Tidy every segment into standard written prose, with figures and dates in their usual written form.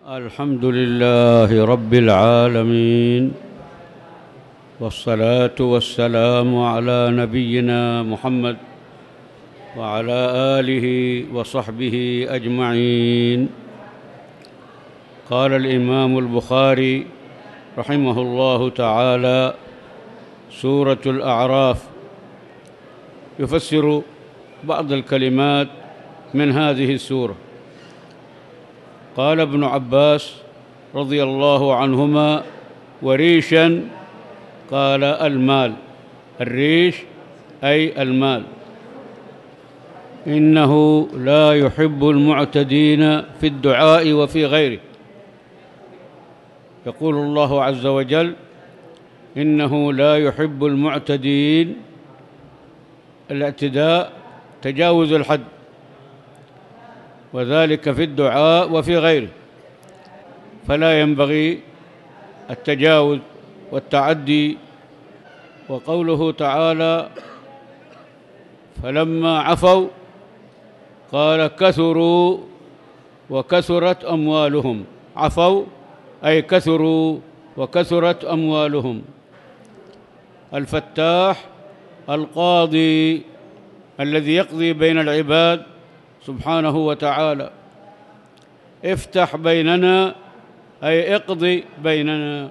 الحمد لله رب العالمين، والصلاة والسلام على نبينا محمد وعلى آله وصحبه أجمعين. قال الإمام البخاري رحمه الله تعالى: سورة الأعراف. يفسر بعض الكلمات من هذه السورة. قال ابن عباس رضي الله عنهما: وريشا، قال المال، الريش أي المال. إنه لا يحب المعتدين في الدعاء وفي غيره. يقول الله عز وجل: إنه لا يحب المعتدين. الاعتداء تجاوز الحد، وذلك في الدعاء وفي غيره، فلا ينبغي التجاوز والتعدي. وقوله تعالى: فلما عفوا قال كثروا وكثرت أموالهم. عفوا أي كثروا وكثرت أموالهم. الفتاح القاضي الذي يقضي بين العباد سبحانه وتعالى. افتح بيننا أي اقضي بيننا.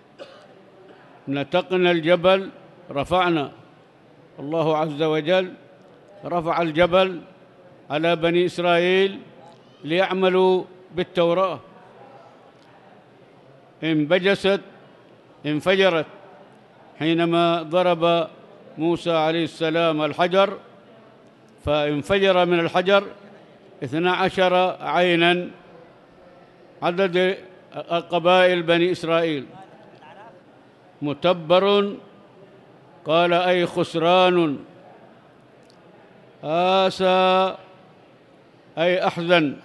نتقنا الجبل رفعنا. الله عز وجل رفع الجبل على بني إسرائيل ليعملوا بالتوراة. انبجست، انفجرت حينما ضرب موسى عليه السلام الحجر، فانفجر من الحجر 12 عينا، عدد قبائل بني إسرائيل. متبر قال أي خسران. آسى أي أحزن.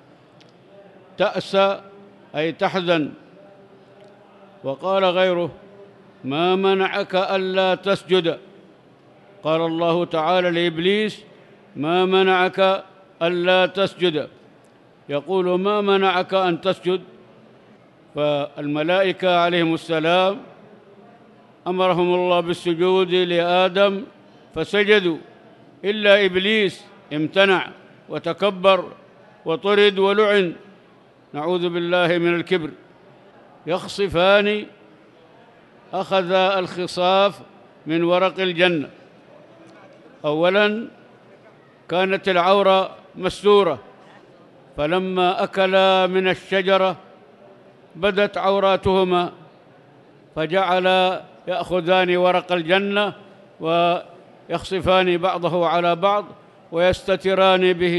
تأسى أي تحزن. وقال غيره: ما منعك ألا تسجد. قال الله تعالى لإبليس: ما منعك ألا تسجد. يقول: ما منعك أن تسجد؟ فالملائكة عليهم السلام أمرهم الله بالسجود لآدم فسجدوا، إلا إبليس امتنع وتكبر وطرد ولعن، نعوذ بالله من الكبر. يخصفان، أخذ الخصاف من ورق الجنة. أولاً كانت العورة مستورة، فلما أكلا من الشجرة بدت عوراتهما، فجعل يأخذان ورق الجنة ويخصفان بعضه على بعض ويستتران به،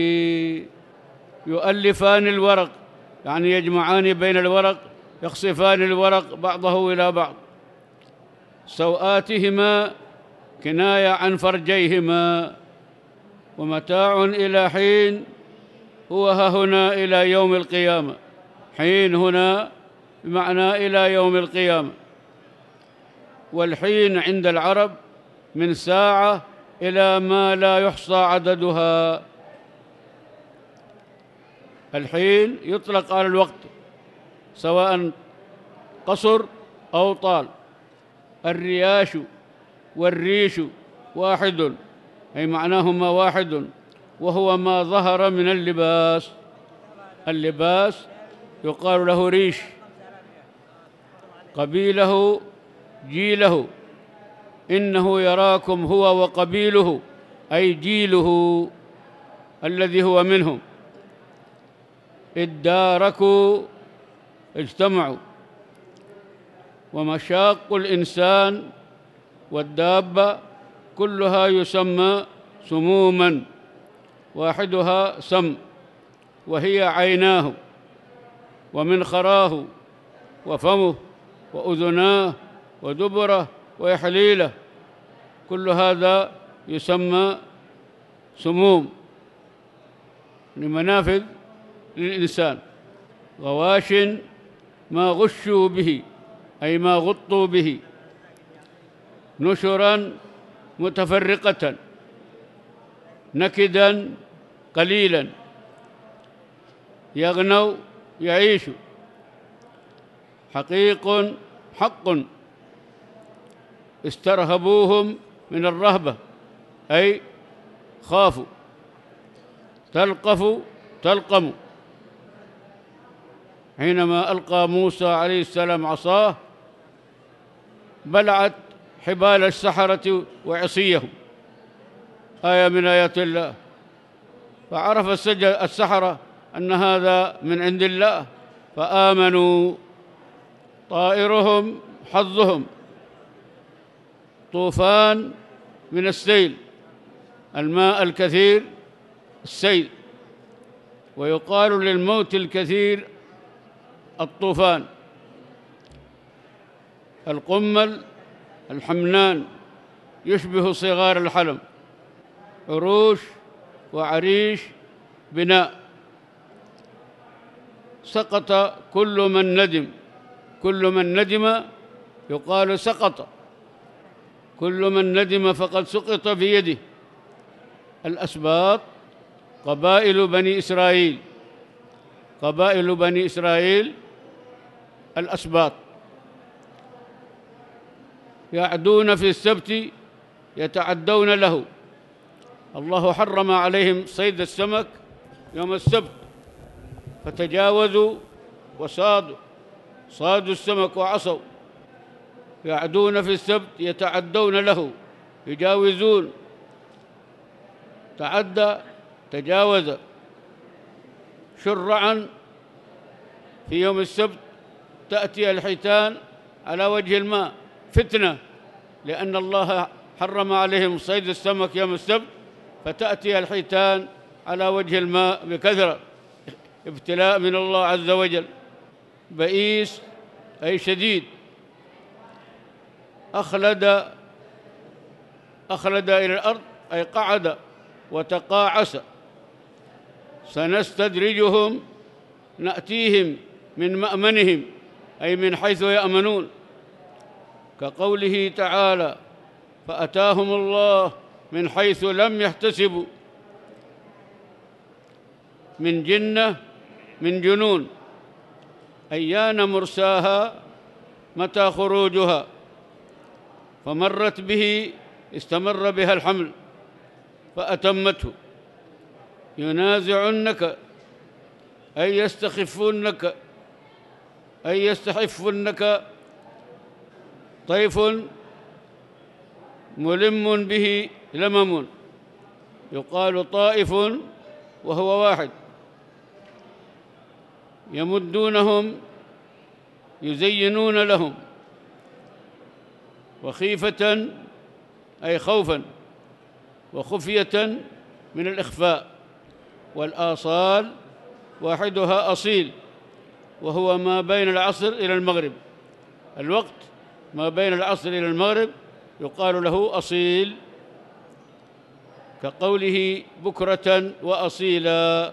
يؤلفان الورق، يعني يجمعان بين الورق، يخصفان الورق بعضه إلى بعض. سوآتهما كناية عن فرجيهما. ومتاع إلى حين، هو هنا إلى يوم القيامة. حين هنا بمعنى إلى يوم القيامة. والحين عند العرب من ساعة إلى ما لا يحصى عددها. الحين يطلق على الوقت سواء قصر أو طال. الرياش والريش واحد، أي معناهما واحد، وهو ما ظهر من اللباس. اللباس يقال له ريش. قبيله جيله. إنه يراكم هو وقبيله، أي جيله الذي هو منهم. اداركوا، اجتمعوا. ومشاق الإنسان والدابة كلها يسمى سموماً، واحدها سم، وهي عيناه ومنخراه وفمه وأذناه ودبره ويحليله، كل هذا يسمى سموم لمنافذ للإنسان. غواش ما غشوا به، أي ما غطوا به. نشرا متفرقة، نكدا قليلا. يغنوا يعيشوا، حقيق حق استرهبوهم من الرهبة أي خافوا. تلقف تلقم، حينما ألقى موسى عليه السلام عصاه بلعت حبال السحرة وعصيهم، آية من آيات الله. فعرف السحرة أن هذا من عند الله فآمنوا. طائرهم حظهم طوفان من السيل، الماء الكثير السيل، ويقال للموت الكثير الطوفان. القمل الحمنان يشبه صغار الحلم، عروش وعريش بناء. سقط كل من ندم، كل من ندم يقال سقط، كل من ندم فقد سقط في يده. الأسباط قبائل بني إسرائيل، قبائل بني إسرائيل الأسباط، يعدون في السبت يتعدون له. الله حرم عليهم صيد السمك يوم السبت فتجاوزوا وصادوا السمك وعصوا. يعدون في السبت يتعدون له، يجاوزون، تعدى تجاوز. شرعا في يوم السبت تأتي الحيتان على وجه الماء، فتنة، لأن الله حرم عليهم صيد السمك يوم السبت، فتأتي الحيتان على وجه الماء بكثرة، ابتلاء من الله عز وجل. بئيس أي شديد. أخلد إلى الأرض أي قعد وتقاعس. سنستدرجهم نأتيهم من مأمنهم أي من حيث يأمنون، كقوله تعالى فأتاهم الله من حيث لم يحتسبوا، من جنة من جنون. أيان مرساها متى خروجها، فمرت به استمر بها الحمل فأتمته. ينازعنك أي يستخفونك، أي يستحفونك. طيف ملم به لمم، يقال طائف وهو واحد. يمدونهم يزينون لهم. وخيفة أي خوفا، وخفية من الإخفاء. والآصال واحدها أصيل، وهو ما بين العصر إلى المغرب، الوقت ما بين العصر إلى المغرب يقال له أصيل، كقوله بكرة وأصيلا.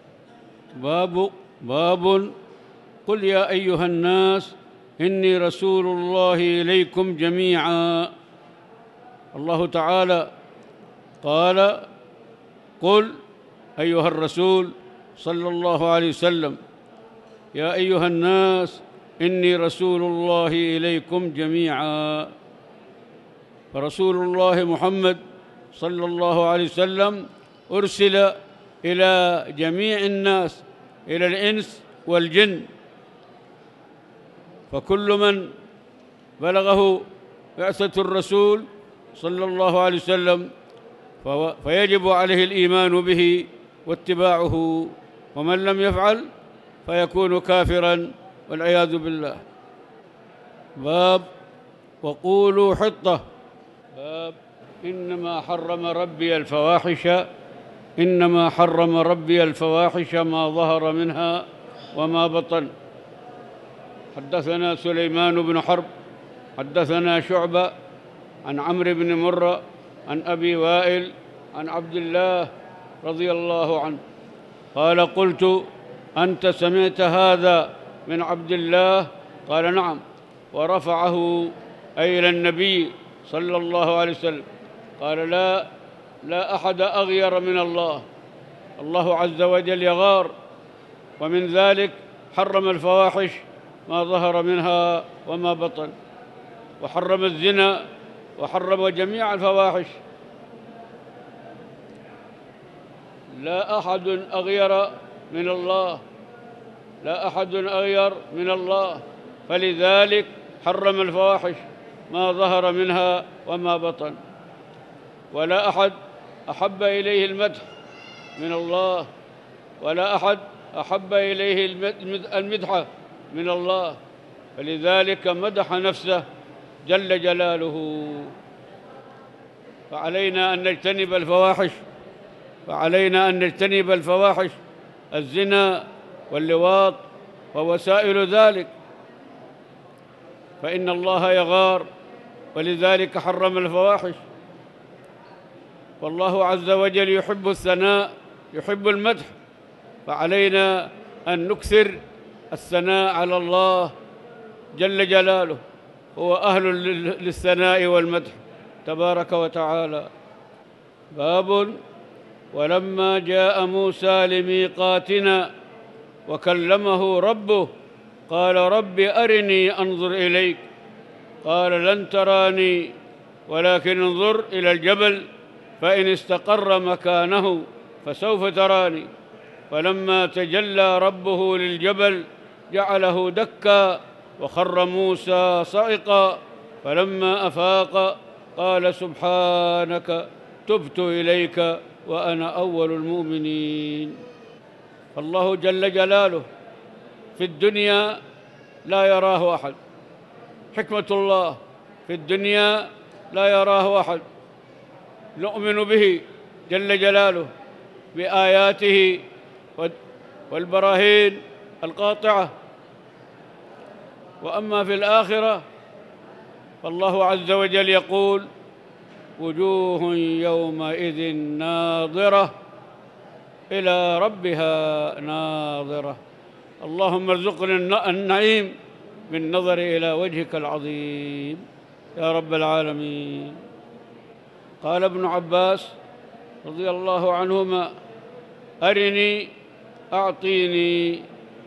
باب قل يا أيها الناس إني رسول الله إليكم جميعا. الله تعالى قال قل أيها الرسول صلى الله عليه وسلم يا أيها الناس إني رسول الله إليكم جميعا. فرسول الله محمد صلى الله عليه وسلم أرسل إلى جميع الناس، إلى الإنس والجن، فكل من بلغه بعثة الرسول صلى الله عليه وسلم فيجب عليه الإيمان به واتباعه، ومن لم يفعل فيكون كافراً والعياذ بالله. باب وقولوا حطة. باب إنما حرم ربي الفواحش ما ظهر منها وما بطن. حدثنا سليمان بن حرب حدثنا شعبة عن عمرو بن مرة عن أبي وائل عن عبد الله رضي الله عنه قال قلت أنت سمعت هذا من عبد الله؟ قال نعم. ورفعه أي إلى النبي صلى الله عليه وسلم. قال لا أحد أغير من الله، الله عز وجل يغار، ومن ذلك حرم الفواحش ما ظهر منها وما بطن، وحرم الزنا وحرم جميع الفواحش. لا أحد أغير من الله، لا أحد أغير من الله، فلذلك حرم الفواحش ما ظهر منها وما بطن. ولا أحد أحب إليه المدح من الله، ولا أحد أحب إليه المدح من الله، فلذلك مدح نفسه جل جلاله. فعلينا أن نجتنب الفواحش، فعلينا أن نجتنب الفواحش، الزنا واللواط ووسائل ذلك، فإن الله يغار، ولذلك حرم الفواحش. والله عز وجل يحب الثناء، يحب المدح، فعلينا أن نكثر الثناء على الله جل جلاله، هو أهل للثناء والمدح تبارك وتعالى. باب: ولما جاء موسى لميقاتنا وكلمه ربه قال رب أرني أنظر إليك، قال لن تراني ولكن انظر إلى الجبل فإن استقر مكانه فسوف تراني. فلما تجلى ربه للجبل جعله دكا وخر موسى صعقا، فلما أفاق قال سبحانك تبت إليك وأنا أول المؤمنين. فالله جل جلاله في الدنيا لا يراه أحد، حكمة الله في الدنيا لا يراه أحد، نؤمن به جل جلاله بآياته والبراهين القاطعة. وأما في الآخرة فالله عز وجل يقول وجوه يومئذ ناظرة إلى ربها ناظرة. اللهم ارزقنا النعيم بالنظر إلى وجهك العظيم يا رب العالمين. قال ابن عباس رضي الله عنهما أرني أعطيني.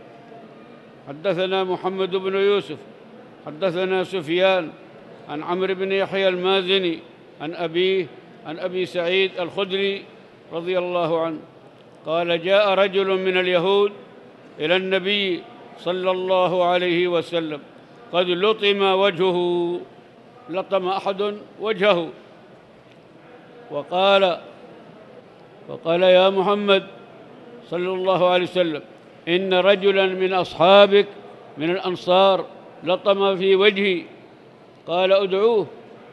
حدثنا محمد بن يوسف حدثنا سفيان عن عمرو بن يحيى المازني عن أبيه عن أبي سعيد الخدري رضي الله عنه قال جاء رجل من اليهود إلى النبي صلى الله عليه وسلم قد لطم وجهه، لطم أحد وجهه، وقال يا محمد صلى الله عليه وسلم إن رجلا من أصحابك من الأنصار لطم في وجهي. قال ادعوه،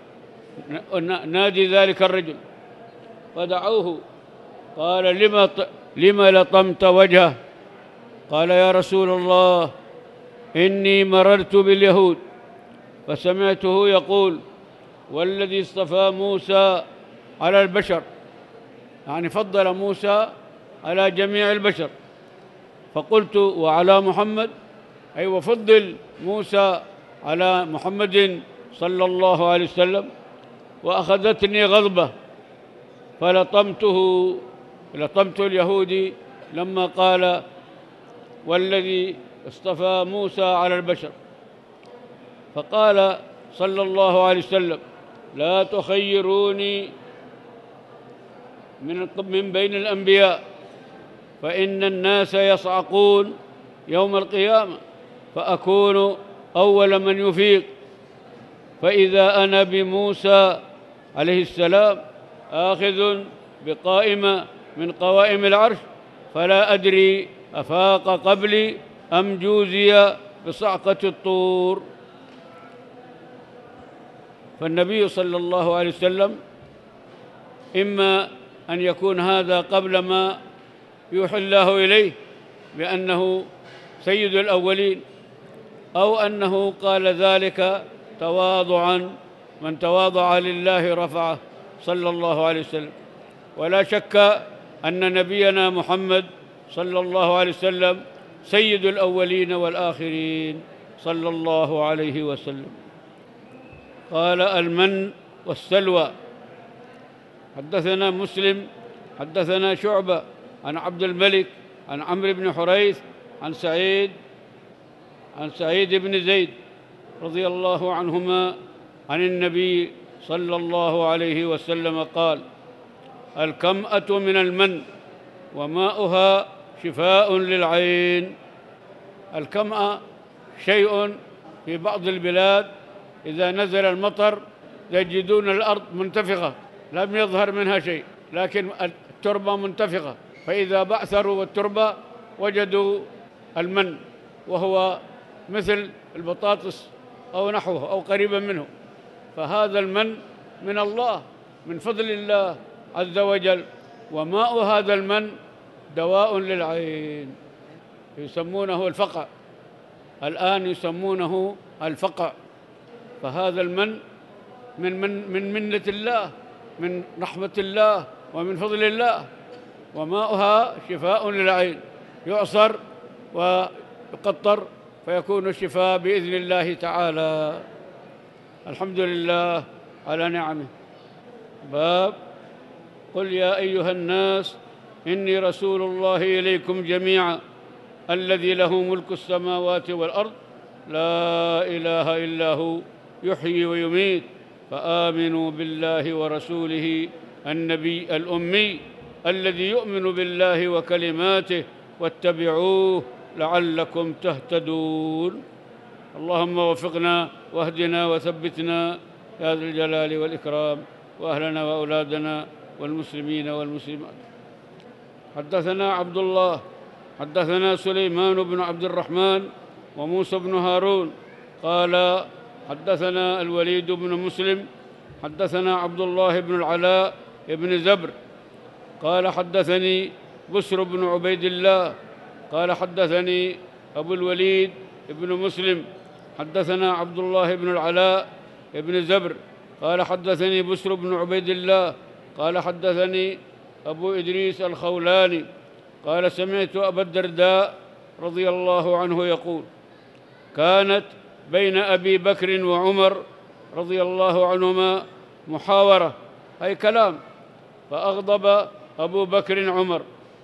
نادي ذلك الرجل، فدعوه. قال لم لطمت وجهه؟ قال يا رسول الله إني مررت باليهود فسمعته يقول والذي اصطفى موسى على البشر، يعني فضل موسى على جميع البشر، فقلت وعلى محمد، أي وفضل موسى على محمد صلى الله عليه وسلم، وأخذتني غضبة فلطمت اليهودي لما قال والذي اصطفى موسى على البشر. فقال صلى الله عليه وسلم لا تخيروني من بين الأنبياء فإن الناس يصعقون يوم القيامة فأكون أول من يفيق، فإذا أنا بموسى عليه السلام آخذ بقائمة من قوائم العرش فلا أدري أفاق قبلي أم جوزي بصعقة الطور. فالنبي صلى الله عليه وسلم إما أن يكون هذا قبل ما يوحي الله إليه بأنه سيد الأولين، أو أنه قال ذلك تواضعا، من تواضع لله رفعه صلى الله عليه وسلم. ولا شك أن نبينا محمد صلى الله عليه وسلم سيد الأولين والآخرين صلى الله عليه وسلم. قال المن والسلوى. حدثنا مسلم حدثنا شعبة عن عبد الملك عن عمرو بن حريث عن سعيد عن سعيد بن زيد رضي الله عنهما عن النبي صلى الله عليه وسلم قال: الكمأة من المن وماؤها شفاء للعين. الكمأة شيء في بعض البلاد إذا نزل المطر يجدون الأرض منتفخة لم يظهر منها شيء، لكن التربة منتفخة، فإذا بعثروا التربة وجدوا المن، وهو مثل البطاطس أو نحوه أو قريبا منه. فهذا المن من الله، من فضل الله عز وجل، وماء هذا المن دواء للعين، يسمونه الفقع، الآن يسمونه الفقع. فهذا المن من منة الله، من رحمة الله ومن فضل الله، وماؤها شفاء للعين، يعصر ويقطر فيكون الشفاء بإذن الله تعالى. الحمد لله على نعمه. باب قل يا أيها الناس إني رسول الله إليكم جميعا الذي له ملك السماوات والأرض لا إله إلا هو يحيي ويميت فآمنوا بالله ورسوله النبي الأمي الذي يؤمن بالله وكلماته واتبعوه لعلكم تهتدون. اللهم وفقنا واهدنا وثبتنا يا ذا الجلال والإكرام، وأهلنا وأولادنا والمسلمين والمسلمات. حدثنا عبد الله حدثنا سليمان بن عبد الرحمن وموسى بن هارون قال حدثنا الوليد بن مسلم حدثنا عبد الله بن العلاء بن زبر قال حدثني بسر بن عبيد الله قال حدثني أبو الوليد بن مسلم حدثنا عبد الله بن العلاء بن زبر قال حدثني بسر بن عبيد الله قال حدثني أبو إدريس الخولاني قال سمعت أبا الدرداء رضي الله عنه يقول: كانت بين أبي بكر وعمر رضي الله عنهما محاورة، أي كلام، فأغضب أبو بكر عمر،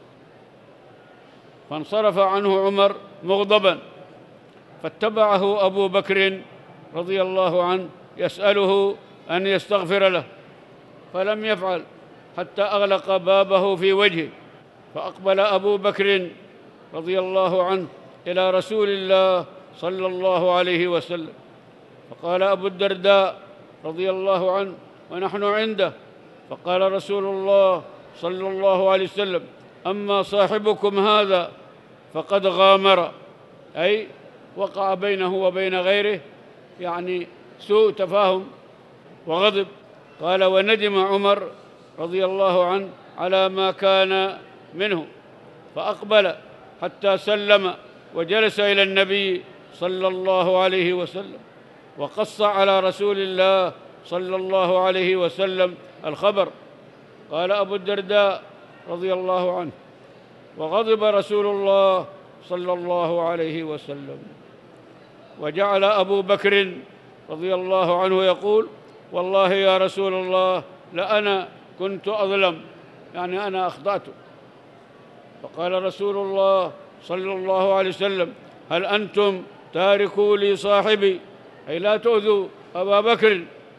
فانصرف عنه عمر مغضبا، فاتبعه أبو بكر رضي الله عنه يسأله أن يستغفر له، فلم يفعل حتى أغلق بابه في وجهه. فأقبل أبو بكر رضي الله عنه إلى رسول الله صلى الله عليه وسلم، فقال أبو الدرداء رضي الله عنه ونحن عنده، فقال رسول الله صلى الله عليه وسلم: أما صاحبكم هذا فقد غامر، أي وقع بينه وبين غيره يعني سوء تفاهم وغضب. قال: وندم عمر رضي الله عنه على ما كان منه، فأقبل حتى سلم وجلس إلى النبي صلى الله عليه وسلم، وقص على رسول الله صلى الله عليه وسلم الخبر. قال أبو الدرداء رضي الله عنه: وغضب رسول الله صلى الله عليه وسلم. وجعل أبو بكر رضي الله عنه يقول: والله يا رسول الله لأنا كنت أظلم، يعني أنا أخطأت. فقال رسول الله صلى الله عليه وسلم: هل أنتم تاركوا لي صاحبي، أي لا تؤذوا أبا بكر،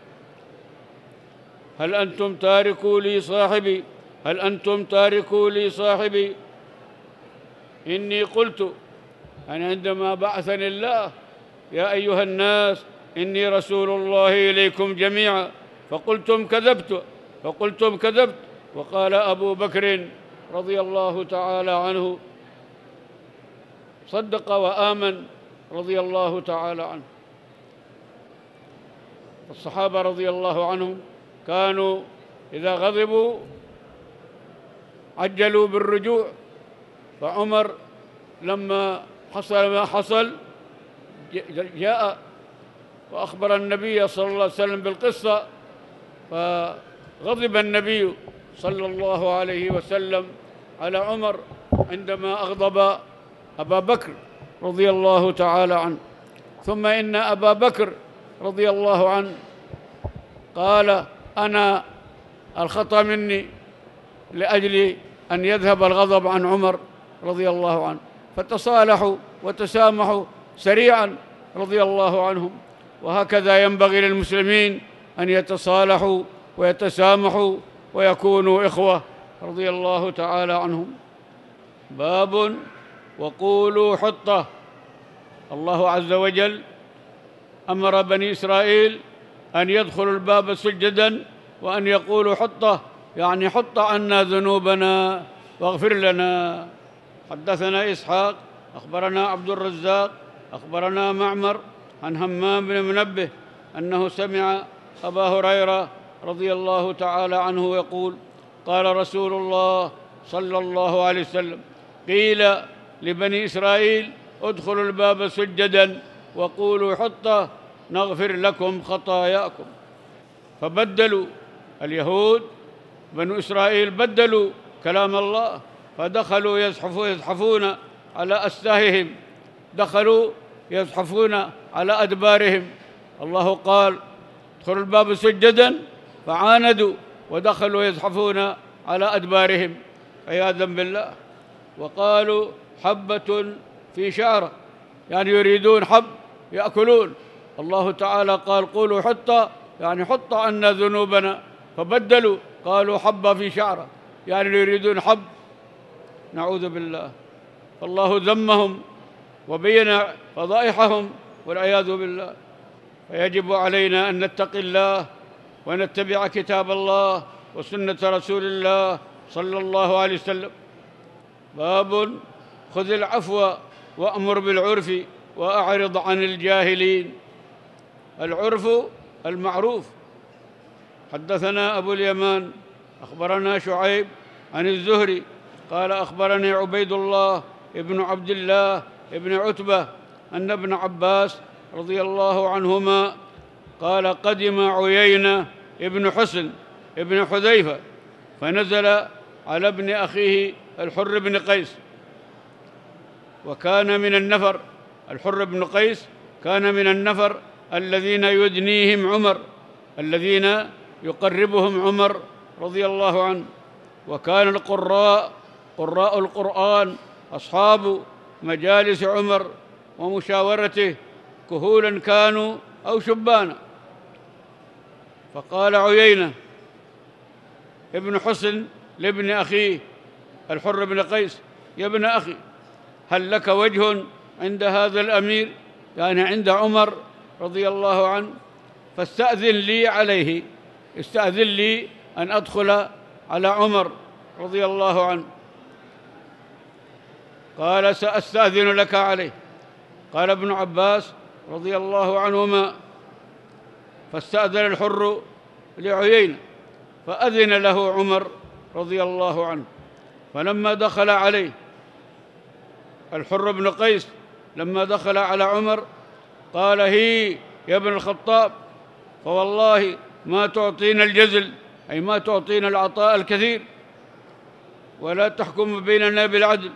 هل أنتم تاركوا لي صاحبي، هل أنتم تاركوا لي صاحبي. إني قلت، يعني عندما بعثني الله: يا أيها الناس إني رسول الله إليكم جميعا، فقلتم كذبت. وقال أبو بكر رضي الله تعالى عنه: صدق وآمن رضي الله تعالى عنه. الصحابة رضي الله عنهم كانوا إذا غضبوا عجلوا بالرجوع، فعمر لما حصل ما حصل جاء وأخبر النبي صلى الله عليه وسلم بالقصة، فغضب النبي صلى الله عليه وسلم على عمر عندما أغضب أبا بكر رضي الله تعالى عنه. ثم إن أبا بكر رضي الله عنه قال: أنا الخطأ مني، لأجل أن يذهب الغضب عن عمر رضي الله عنه، فتصالحوا وتسامحوا، سريعا رضي الله عنهم. وهكذا ينبغي للمسلمين أن يتصالحوا ويتسامحوا ويكونوا إخوة رضي الله تعالى عنهم. باب وقولوا حطة. الله عز وجل أمر بني إسرائيل أن يدخلوا الباب سجدا وأن يقولوا حطة، يعني حط عنا ذنوبنا واغفر لنا. حدثنا إسحاق أخبرنا عبد الرزاق أخبرنا معمر عن همام بن منبه أنه سمع أبا هريرة رضي الله تعالى عنه يقول: قال رسول الله صلى الله عليه وسلم: قيل لبني إسرائيل ادخلوا الباب سجدا وقولوا حطة نغفر لكم خطاياكم. فبدلوا اليهود بنو إسرائيل بدلوا كلام الله، فدخلوا يزحفون على أستاههم، دخلوا يزحفون على أدبارهم. الله قال: ادخلوا الباب سجدا، فعاندوا ودخلوا يزحفون على أدبارهم عياذا بالله. وقالوا حبة في شعرة، يعني يريدون حب يأكلون. الله تعالى قال: قولوا حطة، يعني حط عنا ذنوبنا، فبدلوا قالوا حبة في شعرة، يعني يريدون حب. نعوذ بالله. فالله ذمهم وبين فضائحهم والعياذ بالله. فيجب علينا أن نتقي الله ونتبع كتاب الله وسنة رسول الله صلى الله عليه وسلم. باب خذ العفو وأمر بالعرف وأعرض عن الجاهلين. العرف المعروف. حدثنا أبو اليمان أخبرنا شعيب عن الزهري قال: أخبرني عبيد الله ابن عبد الله ابن عتبة أن ابن عباس رضي الله عنهما قال: قدم عيينة ابن حسن ابن حذيفة فنزل على ابن أخيه الحر بن قيس، وكان من النفر. الحر بن قيس كان من النفر الذين يدنيهم عمر، الذين يقربهم عمر رضي الله عنه. وكان القراء قراء القرآن أصحاب مجالس عمر ومشاورته، كهولا كانوا أو شبانا. فقال عيينة ابن حسن لابن أخيه الحر بن قيس: يا ابن أخي، هل لك وجه عند هذا الأمير، يعني عند عمر رضي الله عنه؟ فاستأذن لي عليه، استأذن لي أن أدخل على عمر رضي الله عنه. قال: سأستأذن لك عليه. قال ابن عباس رضي الله عنهما: فاستأذن الحر لعيينة فأذن له عمر رضي الله عنه. فلما دخل عليه الحر بن قيس، لما دخل على عمر قال: هي يا ابن الخطاب، فوالله ما تعطينا الجزل، أي ما تعطينا العطاء الكثير، ولا تحكم بيننا بالعدل.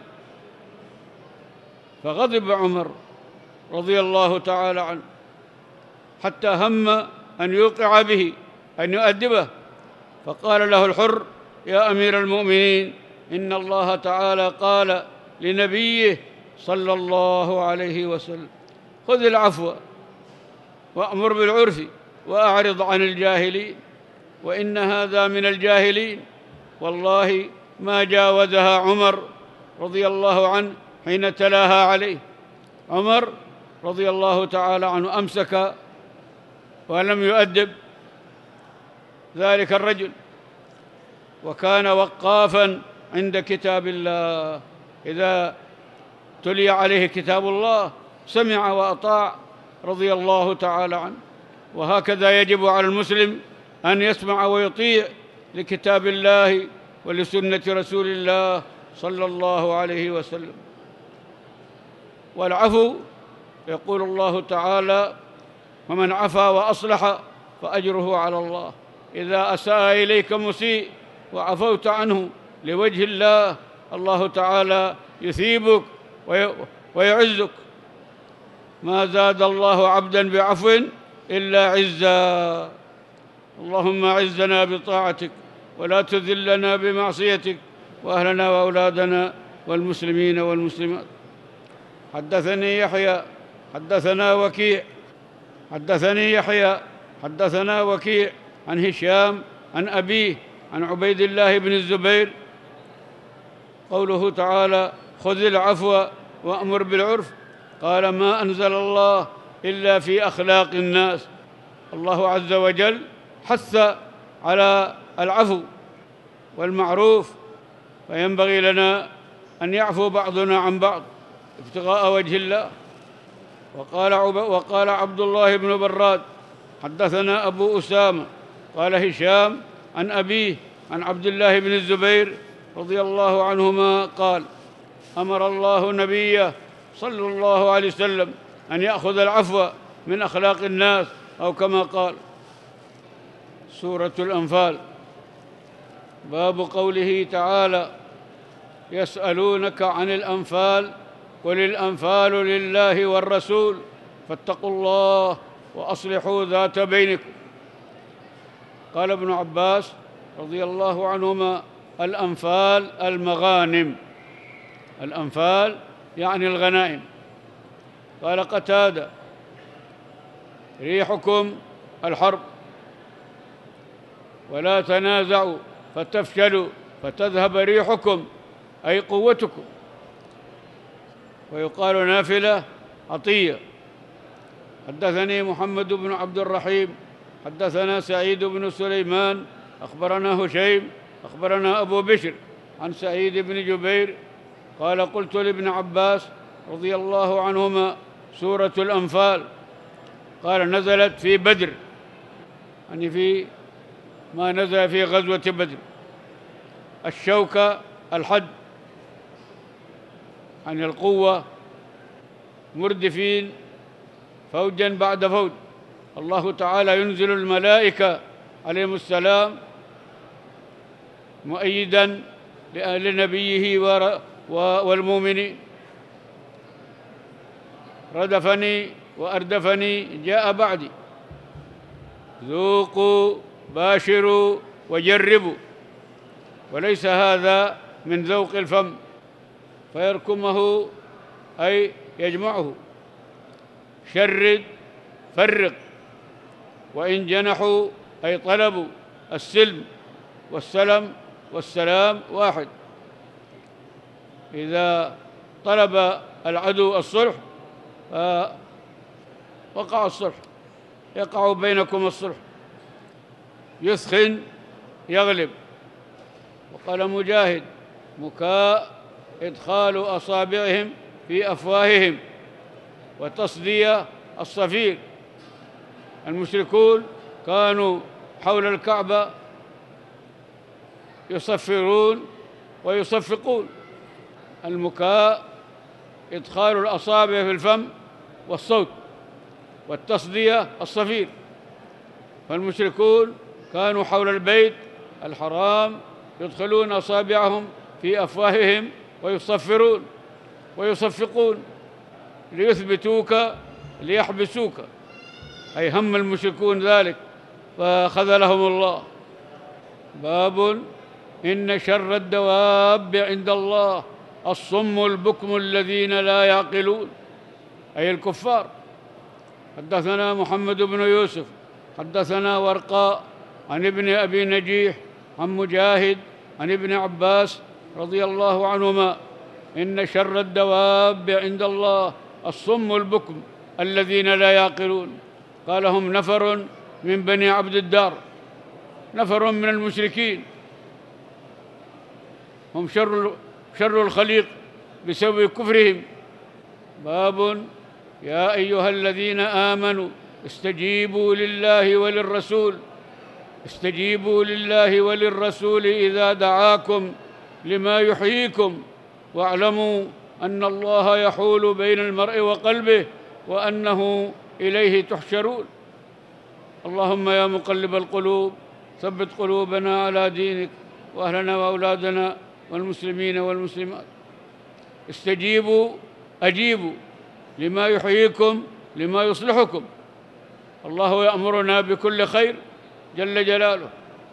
فغضب عمر رضي الله تعالى عنه حتى هم أن يوقع به، أن يؤدبه. فقال له الحر: يا أمير المؤمنين، إن الله تعالى قال لنبيه صلى الله عليه وسلم: خذ العفو وأمر بالعرف وأعرض عن الجاهلين، وإن هذا من الجاهلين. والله ما جاوزها عمر رضي الله عنه حين تلاها عليه. عمر رضي الله تعالى عنه أمسك ولم يؤدب ذلك الرجل، وكان وقافا عند كتاب الله. إذا تلي عليه كتاب الله سمع وأطاع رضي الله تعالى عنه. وهكذا يجب على المسلم أن يسمع ويطيع لكتاب الله ولسنة رسول الله صلى الله عليه وسلم. والعفو يقول الله تعالى: ومن عفا وأصلح فأجره على الله. إذا أساء إليك مسيء وعفوت عنه لوجه الله، الله تعالى يثيبك ويعزك. ما زاد الله عبدا بعفو إلا عزا. اللهم أعزنا بطاعتك ولا تذلنا بمعصيتك، وأهلنا وأولادنا والمسلمين والمسلمات. حدثني يحيى حدثنا وكيع حدثني يحيى حدثنا وكيع عن هشام عن أبيه عن عبيد الله بن الزبير قوله تعالى: خذ العفو وأمر بالعرف. قال: ما أنزل الله إلا في أخلاق الناس. الله عز وجل حث على العفو والمعروف، فينبغي لنا أن يعفو بعضنا عن بعض ابتغاء وجه الله. وقال عبد الله بن براد: حدثنا أبو أسامة قال هشام عن أبيه عن عبد الله بن الزبير رضي الله عنهما قال: أمر الله نبيه صلى الله عليه وسلم أن يأخذ العفو من أخلاق الناس، أو كما قال. سورة الأنفال. باب قوله تعالى: يسألونك عن الأنفال قل الأنفال لله والرسول فاتقوا الله وأصلحوا ذات بينكم. قال ابن عباس رضي الله عنهما: الأنفال المغانم، الأنفال يعني الغنائم. قال قتادة: ريحكم الحرب ولا تنازعوا فتفشلوا فتذهب ريحكم، أي قوتكم. ويقال نافلة عطية. حدثني محمد بن عبد الرحيم حدثنا سعيد بن سليمان أخبرنا هشيم أخبرنا أبو بشر عن سعيد بن جبير قال: قلت لابن عباس رضي الله عنهما: سورة الأنفال. قال: نزلت في بدر، يعني في ما نزل في غزوة بدر. الشوكة الحد، عن القوة، مردفين فوجا بعد فوج. الله تعالى ينزل الملائكة عليهم السلام مؤيدا لنبيه والمؤمنين. ردفني وأردفني جاء بعدي، ذوقوا باشروا وجربوا. وليس هذا من ذوق الفم فيركمه أي يجمعه. شرد فرق، وإن جنحوا أي طلبوا السلم والسلم والسلام واحد. إذا طلب العدو الصلح وقع الصلح، يقع بينكم الصلح. يثخن يغلب. وقال مجاهد: مكاء إدخال أصابعهم في أفواههم، وتصدية الصفير. المشركون كانوا حول الكعبة يصفرون ويصفقون. المكاء إدخال الأصابع في الفم والصوت، والتصدية الصفير. فالمشركون كانوا حول البيت الحرام يدخلون أصابعهم في أفواههم ويصفرون ويصفقون ليثبتوك ليحبسوك، أي هم المشركون ذلك فخذلهم الله. باب إن شر الدواب عند الله الصم البكم الذين لا يعقلون، أي الكفار. حدثنا محمد بن يوسف حدثنا ورقاء عن ابن أبي نجيح عن مجاهد عن ابن عباس رضي الله عنهما: إن شر الدواب عند الله الصم البكم الذين لا يعقلون. قال: هم نفر من بني عبد الدار، نفر من المشركين، هم شر الخليق بسبب كفرهم. باب يا أيها الذين آمنوا استجيبوا لله وللرسول، استجيبوا لله وللرسول إذا دعاكم لما يحييكم، واعلموا أن الله يحول بين المرء وقلبه وأنه إليه تحشرون. اللهم يا مقلب القلوب ثبت قلوبنا على دينك، وأهلنا وأولادنا والمسلمين والمسلمات. استجيبوا، أجيبوا لما يحييكم، لما يصلحكم. الله يأمرنا بكل خير جل جلاله.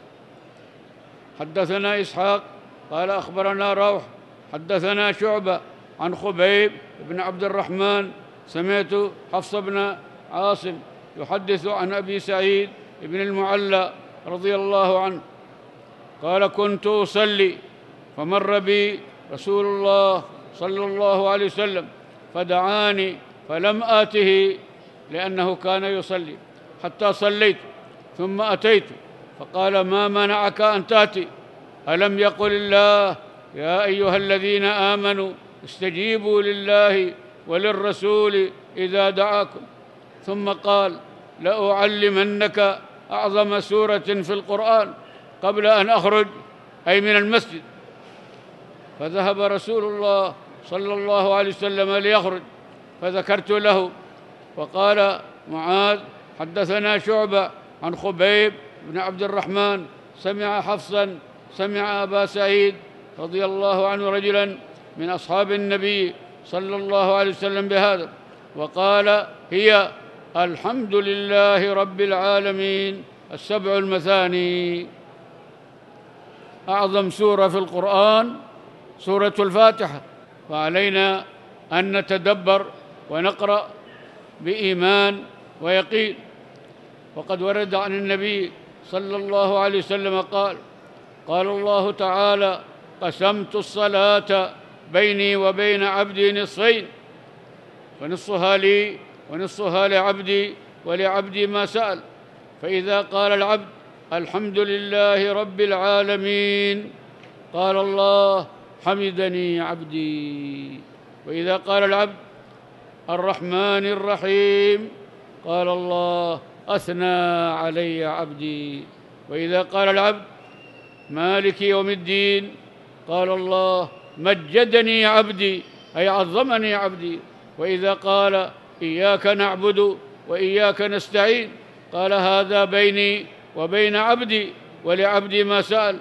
حدثنا إسحاق قال أخبرنا روح حدثنا شعبة عن خبيب بن عبد الرحمن سمعت حفص بن عاصم يحدث عن أبي سعيد بن المعلى رضي الله عنه قال: كنت أصلي فمر بي رسول الله صلى الله عليه وسلم فدعاني فلم آته لأنه كان يصلي حتى صليت، ثم أتيت فقال: ما منعك أن تأتي؟ ألم يقل الله: يا أيها الذين آمنوا استجيبوا لله وللرسول إذا دعاكم؟ ثم قال: لأعلمنك أعظم سورة في القرآن قبل أن أخرج، أي من المسجد. فذهب رسول الله صلى الله عليه وسلم ليخرج، فذكرت له، فقال معاذ: حدثنا شعبة عن خبيب بن عبد الرحمن سمع حفصا سمع أبا سعيد رضي الله عنه رجلا من أصحاب النبي صلى الله عليه وسلم بهذا، وقال: هي الحمد لله رب العالمين السبع المثاني. أعظم سورة في القرآن سورة الفاتحة، فعلينا أن نتدبر ونقرأ بإيمان ويقين. وقد ورد عن النبي صلى الله عليه وسلم قال: قال الله تعالى: قسمت الصلاة بيني وبين عبدي نصفين، فنصها لي ونصها لعبدي ولعبدي ما سأل. فإذا قال العبد: الحمد لله رب العالمين، قال الله: حمدني عبدي. وإذا قال العبد: الرحمن الرحيم، قال الله: أثنى علي عبدي. وإذا قال العبد: مالك يوم الدين، قال الله: مجدني عبدي، أي عظمني عبدي. وإذا قال: إياك نعبد وإياك نستعين، قال: هذا بيني وبين عبدي ولعبدي ما سأل.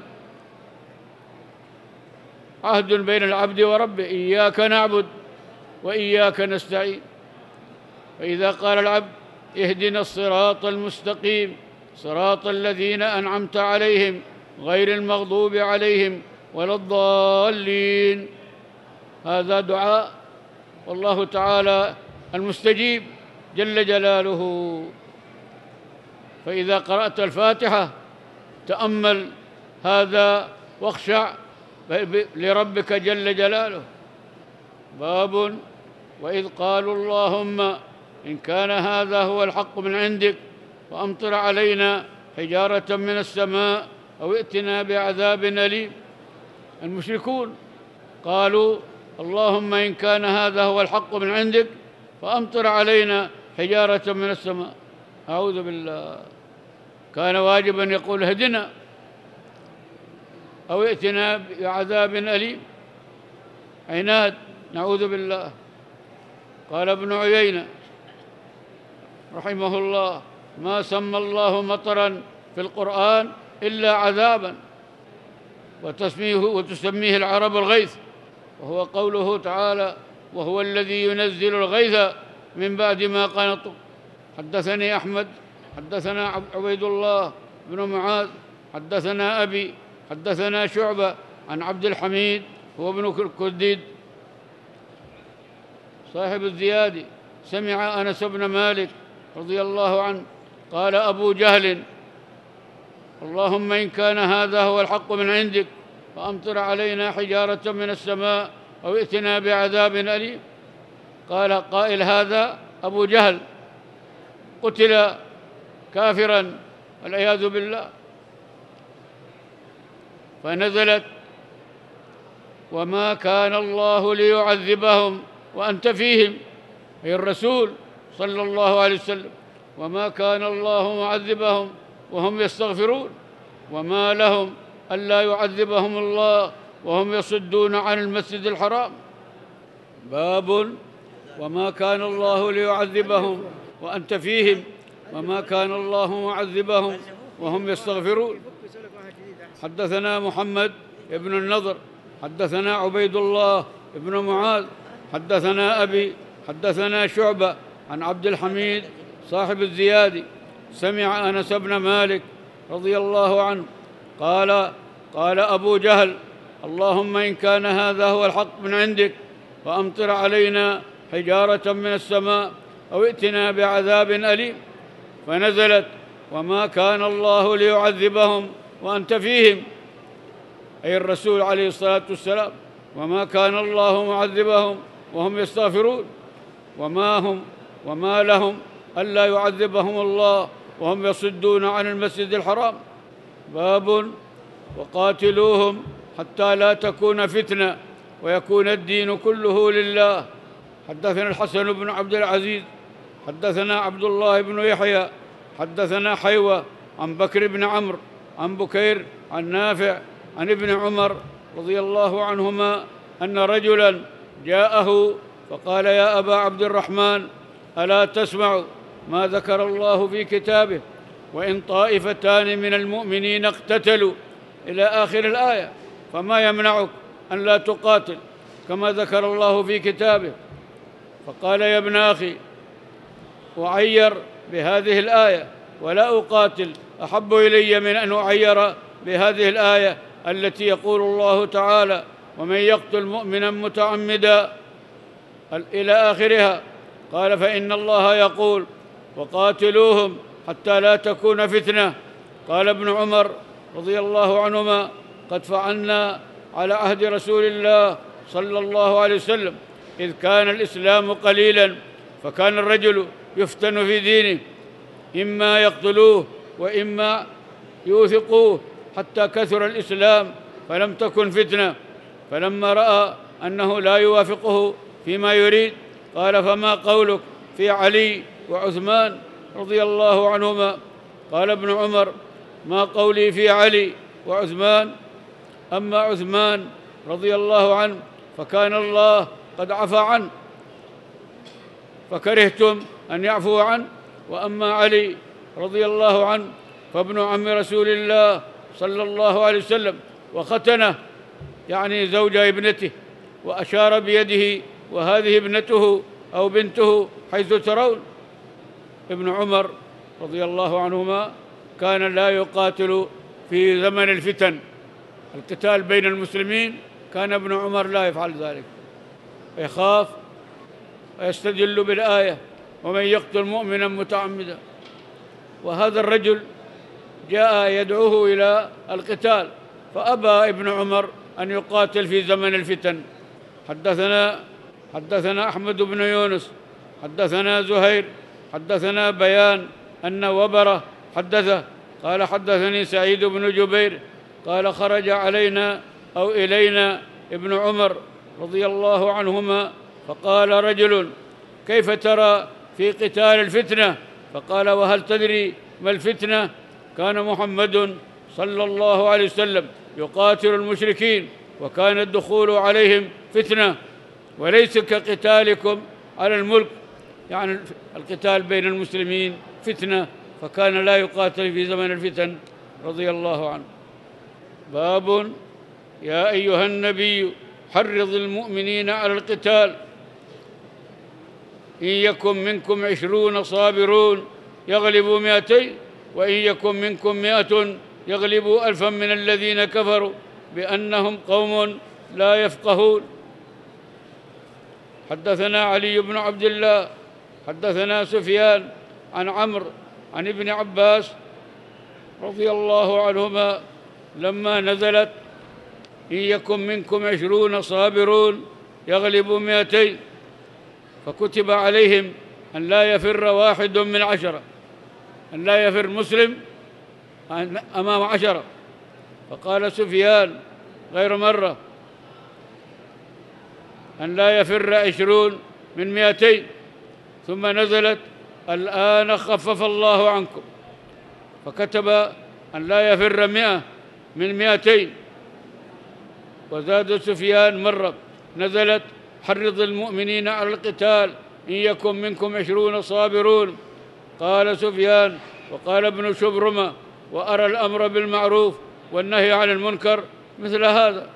عهد بين العبد وربه، إياك نعبد وإياك نستعين. فإذا قال العبد: اهدنا الصراط المستقيم صراط الذين أنعمت عليهم غير المغضوب عليهم ولا الضالين، هذا دعاء، والله تعالى المستجيب جل جلاله. فإذا قرأت الفاتحة تأمل هذا واخشع لربك جل جلاله. باب: وإذ قالوا اللهم إن كان هذا هو الحق من عندك فأمطر علينا حجارة من السماء أو ائتنا بعذاب أليم. المشركون قالوا: اللهم إن كان هذا هو الحق من عندك فأمطر علينا حجارة من السماء. أعوذ بالله، كان واجبا يقول: اهدنا أو ائتنا بعذاب أليم. عناد، نعوذ بالله. قال ابن عيينة رحمه الله: ما سمى الله مطرا في القرآن إلا عذابا، وتسميه العرب الغيث، وهو قوله تعالى: وهو الذي ينزل الغيث من بعد ما قنطوا. حدثني أحمد حدثنا عبيد الله بن معاذ حدثنا أبي حدثنا شعبة عن عبد الحميد هو ابن كرديد صاحب الزيادي سمع أنس بن مالك رضي الله عنه قال: أبو جهل: اللهم إن كان هذا هو الحق من عندك فأمطر علينا حجارة من السماء أو ائتنا بعذاب أليم. قال قائل: هذا أبو جهل قتل كافرا والعياذ بالله. فنزلت: وما كان الله ليعذبهم وأنت فيهم، أي الرسول صلى الله عليه وسلم، وما كان الله معذبهم وهم يستغفرون، وما لهم ألا يعذبهم الله وهم يصدون عن المسجد الحرام. باب: وما كان الله ليعذبهم وأنت فيهم، وما كان الله معذبهم وهم يستغفرون. حدثنا محمد بن النضر حدثنا عبيد الله بن معاذ حدثنا أبي حدثنا شعبة عن عبد الحميد صاحب الزيادي سمع أنس بن مالك رضي الله عنه قال أبو جهل: اللهم إن كان هذا هو الحق من عندك فأمطر علينا حجارة من السماء أو ائتنا بعذاب أليم، فنزلت: وما كان الله ليعذبهم وأنت فيهم، أي الرسول عليه الصلاة والسلام، وما كان الله معذبهم وهم يستغفرون، وما لهم ألا يعذبهم الله وهم يصدون عن المسجد الحرام. باب: وقاتلوهم حتى لا تكون فتنة ويكون الدين كله لله. حدثنا الحسن بن عبد العزيز حدثنا عبد الله بن يحيى حدثنا حيوة عن بكر بن عمرو عن بكير عن نافع عن ابن عمر رضي الله عنهما أن رجلا جاءه فقال: يا أبا عبد الرحمن، ألا تسمع ما ذكر الله في كتابه: وإن طائفتان من المؤمنين اقتتلوا إلى آخر الآية، فما يمنعك أن لا تقاتل كما ذكر الله في كتابه؟ فقال: يا ابن أخي، أعير بهذه الآية ولا أقاتل أحب إلي من أن أعير بهذه الآية التي يقول الله تعالى: ومن يقتل مؤمنا متعمدا إلى آخرها. قال: فإن الله يقول: وقاتلوهم حتى لا تكون فتنة. قال ابن عمر رضي الله عنهما: قد فعلنا على عهد رسول الله صلى الله عليه وسلم إذ كان الإسلام قليلا، فكان الرجل يفتن في دينه، إما يقتلوه وإما يوثقوه، حتى كثر الإسلام فلم تكن فتنة. فلما رأى أنه لا يوافقه فيما يريد قال: فما قولك في علي وعثمان رضي الله عنهما؟ قال ابن عمر: ما قولي في علي وعثمان، أما عثمان رضي الله عنه فكان الله قد عفى عنه فكرهتم أن يعفو عنه، وأما علي رضي الله عنه فابن عم رسول الله صلى الله عليه وسلم، وختنه يعني زوج ابنته، وأشار بيده: وهذه ابنته أو بنته حيث ترون. ابن عمر رضي الله عنهما كان لا يقاتل في زمن الفتن، القتال بين المسلمين، كان ابن عمر لا يفعل ذلك، يخاف ويستدل بالآية: ومن يقتل مؤمنا متعمدا. وهذا الرجل جاء يدعوه إلى القتال، فأبى ابن عمر أن يقاتل في زمن الفتن. حدثنا أحمد بن يونس حدثنا زهير حدثنا بيان أن وبرة حدثه قال: حدثني سعيد بن جبير قال: خرج علينا أو إلينا ابن عمر رضي الله عنهما، فقال رجل: كيف ترى في قتال الفتنة؟ فقال: وهل تدري ما الفتنة؟ كان محمد صلى الله عليه وسلم يقاتل المشركين، وكان الدخول عليهم فتنة، وليس كقتالكم على الملك، يعني القتال بين المسلمين فتنة، فكان لا يقاتل في زمن الفتن رضي الله عنه. باب: يا أيها النبي حرض المؤمنين على القتال، إن يكن منكم 20 صابرون يغلبوا 200، وإن يكن منكم 100 يغلبوا 1000 من الذين كفروا بأنهم قوم لا يفقهون. حدثنا علي بن عبد الله حدثنا سفيان عن عمرو عن ابن عباس رضي الله عنهما لما نزلت: إن يكن منكم 20 صابرون يغلبوا 200، فكتب عليهم أن لا يفر واحد من 10، أن لا يفر مسلم أمام 10. فقال سفيان غير مرة: أن لا يفر 20 من 200. ثم نزلت: الآن خفف الله عنكم، فكتب أن لا يفر 100 من 200. وزاد سفيان مرة: نزلت: حرض المؤمنين على القتال، إن يكن منكم 20 صابرون. قال سفيان: وقال ابن شبرمة: وأرى الأمر بالمعروف والنهي عن المنكر مثل هذا.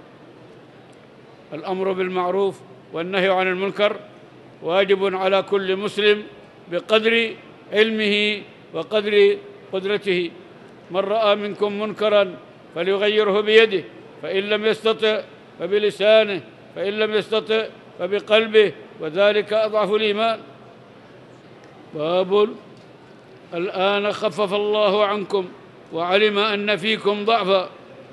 الأمر بالمعروف والنهي عن المنكر واجب على كل مسلم بقدر علمه وقدر قدرته. من رأى منكم منكرا فليغيره بيده، فإن لم يستطع فبلسانه، فإن لم يستطع فبقلبه، وذلك أضعف الإيمان. باب الآن خفف الله عنكم وعلم أن فيكم ضعفا،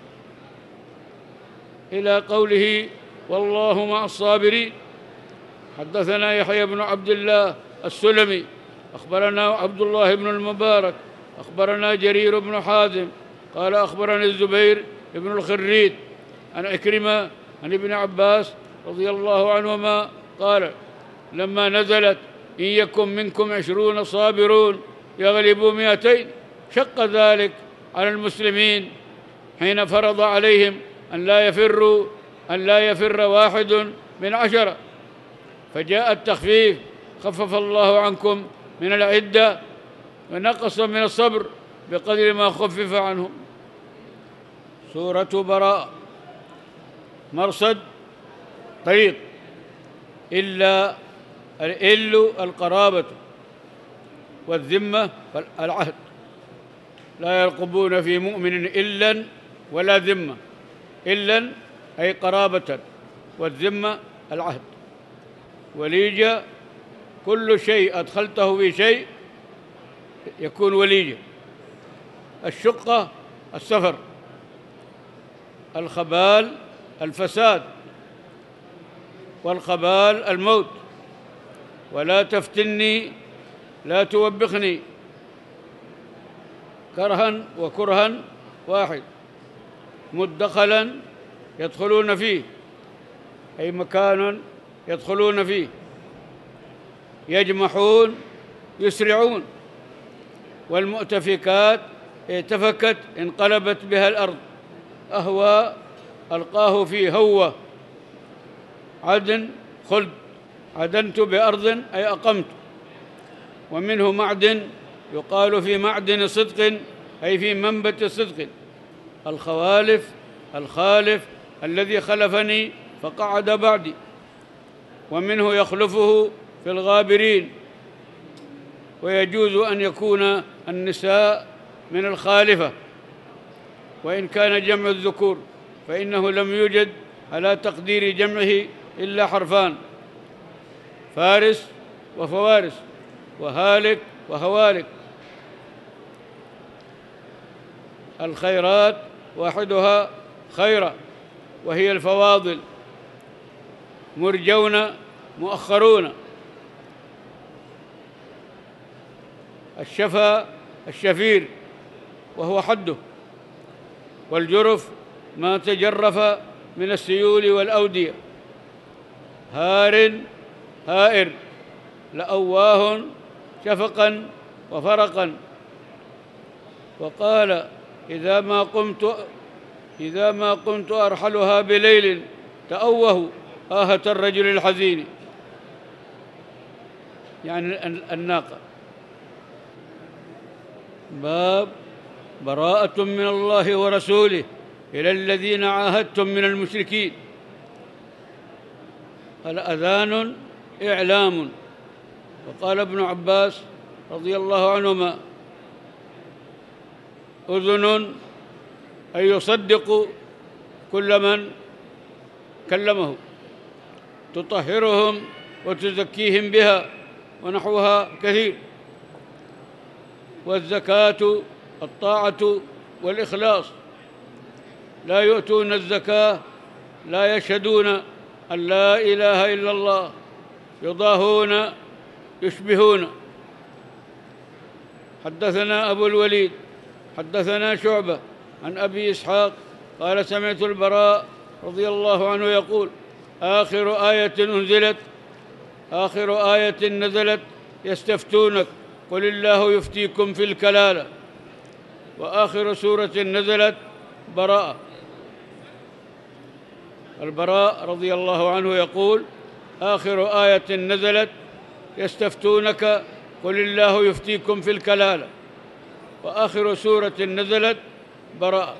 إلى قوله والله مع الصابرين. حدثنا يحيى بن عبد الله السلمي أخبرنا عبد الله بن المبارك أخبرنا جرير بن حازم قال أخبرني الزبير بن الخريت عن عكرمة عن ابن عباس رضي الله عنهما قال لما نزلت إن يكن منكم 20 صابرون يغلبوا 200 شق ذلك على المسلمين حين فرض عليهم أن لا يفر واحد من 10، فجاء التخفيف خفف الله عنكم من العدة ونقص من الصبر بقدر ما خفف عنهم. سورة براء. مرصد طريق، إلا القرابة والذمة والعهد، لا يرقبون في مؤمن إلا ولا ذمة. إلا أي قرابة، والذمة العهد. وليجة كل شيء أدخلته في شيء يكون وليجة. الشقة السفر، الخبال الفساد، والخبال الموت. ولا تفتني لا توبخني، كرها وكرها واحد. مدخلا يدخلون فيه أي مكانا يدخلون فيه. يجمحون يسرعون. والمؤتفكات ائتفكت انقلبت بها الأرض. أهوى ألقاه في هوة. عدن خلد، عدنت بأرض أي أقمت. ومنه معدن يقال في معدن صدق أي في منبت صدق. الخالف الذي خلفني فقعد بعدي. ومنه يخلفه في الغابرين. ويجوز أن يكون النساء من الخالفة، وإن كان جمع الذكور فإنه لم يوجد على تقدير جمعه إلا حرفان: فارس وفوارس، وهالك وهوالك. الخيرات واحدها خيرة وهي الفواضل. مرجون مؤخرون. الشفا الشفير وهو حده. والجرف ما تجرف من السيول والأودية. هائر لأواه شفقا وفرقا. وقال إذا ما قمت أرحلها بليل تأوه آهة الرجل الحزين، يعني الناقة. باب براءة من الله ورسوله إلى الذين عاهدتم من المشركين. الأذان إعلام. وقال ابن عباس رضي الله عنهما أذن أي يصدق كل من كلمه، تطهرهم وتزكيهم بها، ونحوها كثير. والزكاة الطاعة والإخلاص. لا يؤتون الزكاة، لا يشهدون أن لا إله إلا الله، يضاهون يشبهون. حدثنا أبو الوليد حدثنا شعبة عن أبي إسحاق قال سمعت البراء رضي الله عنه يقول آخر آية نزلت يستفتونك قل الله يفتيكم في الكلالة. وآخر سورة نزلت براءة. البراء رضي الله عنه يقول آخر آية نزلت يستفتونك قل الله يفتيكم في الكلالة. وآخر سورة نزلت براءة.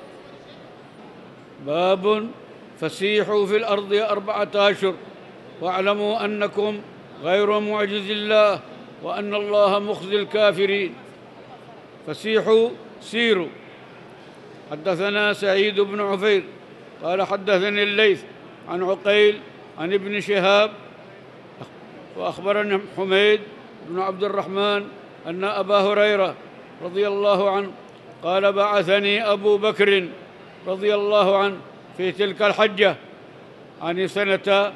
باب فسيحوا في الأرض 4 أشهر واعلموا أنكم غير معجز الله وأن الله مخزي الكافرين. فسيحوا سيروا. حدثنا سعيد بن عفير قال حدثني الليث عن عقيل عن ابن شهاب وأخبرني حميد بن عبد الرحمن أن أبا هريرة رضي الله عنه قال بعثني أبو بكر رضي الله عنه في تلك الحجة، يعني سنة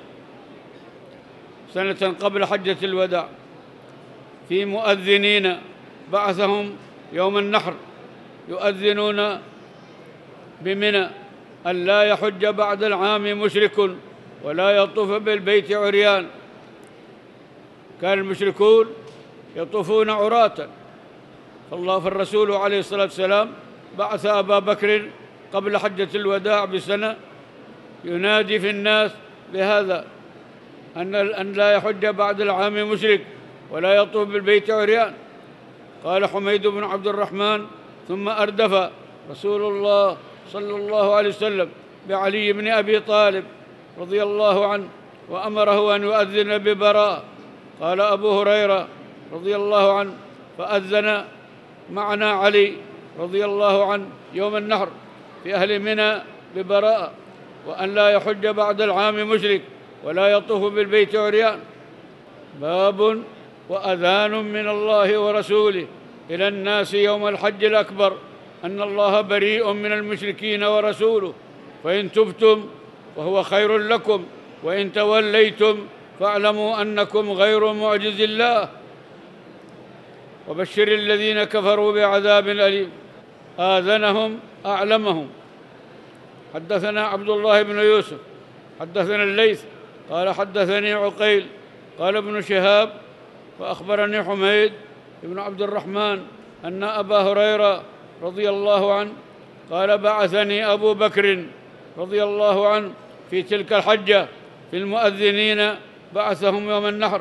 قبل حجة الوداع، في مؤذنين بعثهم يوم النحر يؤذنون بمنى أن لا يحج بعد العام مشرك ولا يطوف بالبيت عريان. كان المشركون يطوفون عراة، فالرسول عليه الصلاة والسلام بعث أبا بكر قبل حجة الوداع بسنة ينادي في الناس بهذا، أن لا يحج بعد العام مشرك ولا يطوف بالبيت عريان. قال حميد بن عبد الرحمن: ثم أردف رسول الله صلى الله عليه وسلم بعلي بن أبي طالب رضي الله عنه وأمره أن يؤذن ببراء. قال أبو هريرة رضي الله عنه: فأذن معنا علي رضي الله عنه يوم النحر في أهل منى ببراء، وأن لا يحج بعد العام مشرك ولا يطوف بالبيت عريان. باب وأذان من الله ورسوله إلى الناس يوم الحج الأكبر أن الله بريء من المشركين ورسوله، فإن تبتم وهو خير لكم، وإن توليتم فاعلموا أنكم غير معجز الله، وبشر الذين كفروا بعذاب أليم. آذنهم أعلمهم. حدثنا عبد الله بن يوسف حدثنا الليث قال حدثني عقيل قال ابن شهاب فأخبرني حميد بن عبد الرحمن أن أبا هريرة رضي الله عنه قال بعثني أبو بكر رضي الله عنه في تلك الحجة في المؤذنين، بعثهم يوم النحر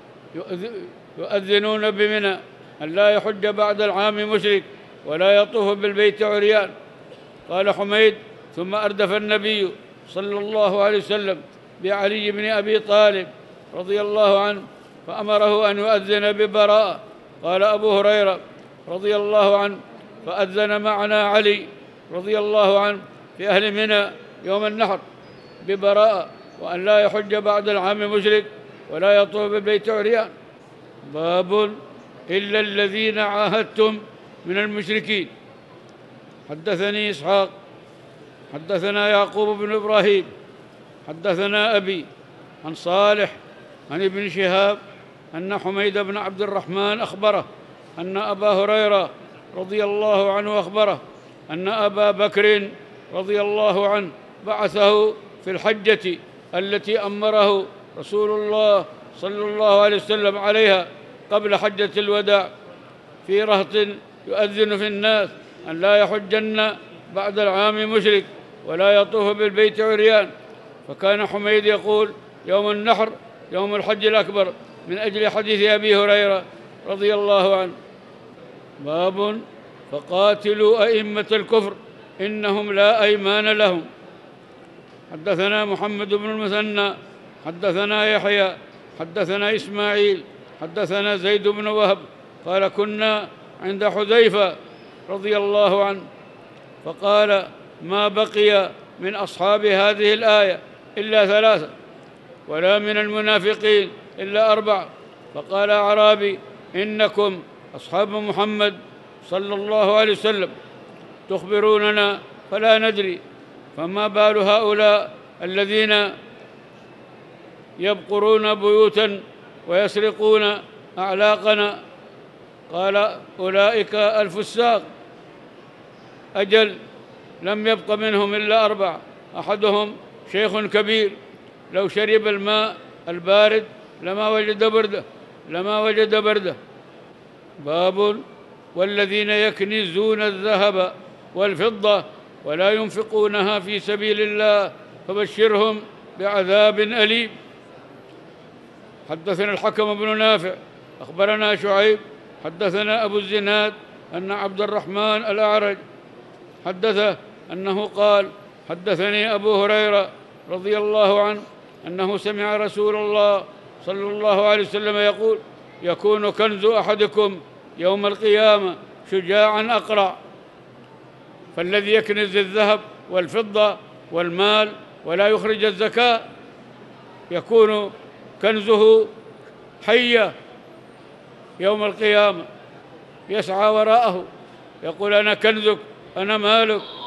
يؤذنون بمنى أن لا يحج بعد العام مشرك ولا يطوف بالبيت عريان. قال حميد: ثم أردف النبي صلى الله عليه وسلم بعلي بن أبي طالب رضي الله عنه فأمره أن يؤذن ببراء. قال أبو هريرة رضي الله عنه: فأذن معنا علي رضي الله عنه في أهل منى يوم النحر ببراء، وأن لا يحج بعد العام مشرك ولا يطوف بالبيت عريان. باب إلا الذين عاهدتم من المشركين. حدثني إسحاق حدثنا يعقوب بن إبراهيم حدثنا أبي عن صالح عن ابن شهاب أن حميد بن عبد الرحمن أخبره أن أبا هريرة رضي الله عنه أخبره أن أبا بكر رضي الله عنه بعثه في الحجة التي أمره رسول الله صلى الله عليه وسلم عليها قبل حجة الوداع في رهط يؤذن في الناس أن لا يحجن بعد العام مشرك ولا يطوف بالبيت عريان. فكان حميد يقول يوم النحر يوم الحج الأكبر من أجل حديث أبي هريرة رضي الله عنه. باب فقاتلوا أئمة الكفر إنهم لا أيمان لهم. حدثنا محمد بن المثنى حدثنا يحيى حدثنا إسماعيل حدثنا زيد بن وهب قال كنا عند حذيفة رضي الله عنه فقال: ما بقي من أصحاب هذه الآية إلا 3 ولا من المنافقين إلا 4. فقال أعرابي: إنكم أصحاب محمد صلى الله عليه وسلم تخبروننا فلا ندري، فما بال هؤلاء الذين يبقرون بيوتا ويسرقون أعلاقنا؟ قال: أولئك الفساق. أجل، لم يبق منهم إلا 4. أحدهم شيخ كبير لو شرب الماء البارد لما وجد برده. باب والذين يكنزون الذهب والفضة ولا ينفقونها في سبيل الله فبشرهم بعذاب أليم. حدثنا الحكم بن نافع أخبرنا شعيب حدثنا أبو الزناد أن عبد الرحمن الأعرج حدثه أنه قال: حدثني أبو هريرة رضي الله عنه أنه سمع رسول الله صلى الله عليه وسلم يقول: يكون كنز أحدكم يوم القيامة شجاعا أقرع، فالذي يكنز الذهب والفضة والمال ولا يخرج الزكاة يكون كنزه حية يوم القيامة، يسعى وراءه يقول: أنا كنزك، أنا مالك،